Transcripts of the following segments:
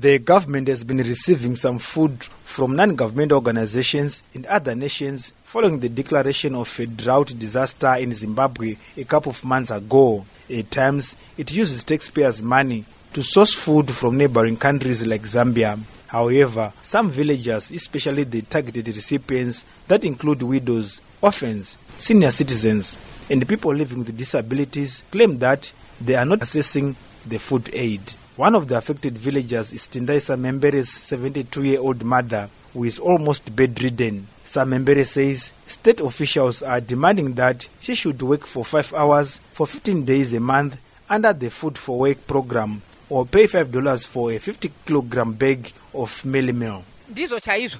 The government has been receiving some food from non-government organizations in other nations following the declaration of a drought disaster in Zimbabwe a couple of months ago. At times, it uses taxpayers' money to source food from neighboring countries like Zambia. However, some villagers, especially the targeted recipients that include widows, orphans, senior citizens, and people living with disabilities, claim that they are not accessing the food aid. One of the affected villagers is Tindaisa Membere's 72-year-old mother, who is almost bedridden. Membere says state officials are demanding that she should work for 5 hours for 15 days a month under the Food for Work program, or pay $5 for a 50-kilogram bag of mealie meal. It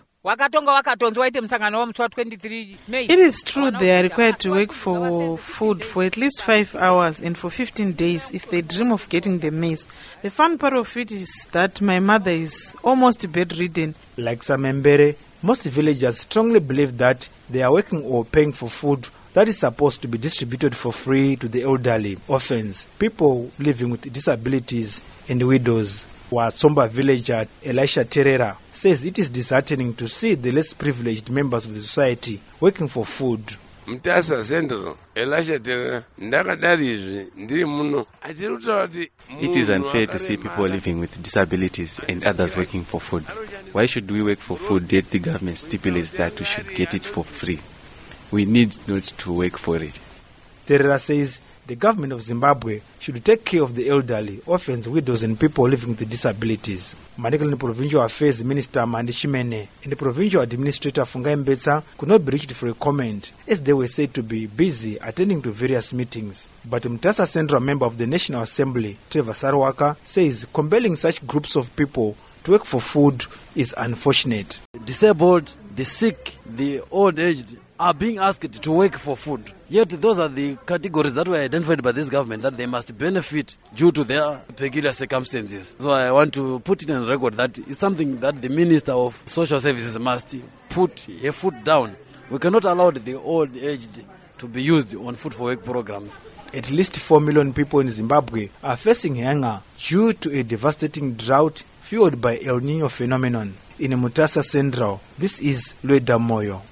is true they are required to work for food for at least 5 hours and for 15 days if they dream of getting the maize. The fun part of it is that my mother is almost bedridden. Like Membere, most villagers strongly believe that they are working or paying for food that is supposed to be distributed for free to the elderly, orphans, people living with disabilities, and widows. Watsomba villager Elisha Terera says it is disheartening to see the less privileged members of the society working for food. Mutasa Central, Elisha Terera, it is unfair to see people living with disabilities and others working for food. Why should we work for food yet the government stipulates that we should get it for free? We need not to work for it. Terera says the government of Zimbabwe should take care of the elderly, orphans, widows, and people living with disabilities. Manicaland Provincial Affairs Minister Mandi Chimene and the Provincial Administrator Fungai Mbetsa could not be reached for a comment, as they were said to be busy attending to various meetings. But Mutasa Central member of the National Assembly, Trevor Sarwaka, says compelling such groups of people to work for food is unfortunate. Disabled, the sick, the old-aged are being asked to work for food. Yet those are the categories that were identified by this government that they must benefit due to their peculiar circumstances. So I want to put it on record that it's something that the Minister of Social Services must put her foot down. We cannot allow the old-aged to be used on food for work programs. At least 4 million people in Zimbabwe are facing hunger due to a devastating drought fueled by El Nino phenomenon. In Mutasa Central, this is Lweda Moyo.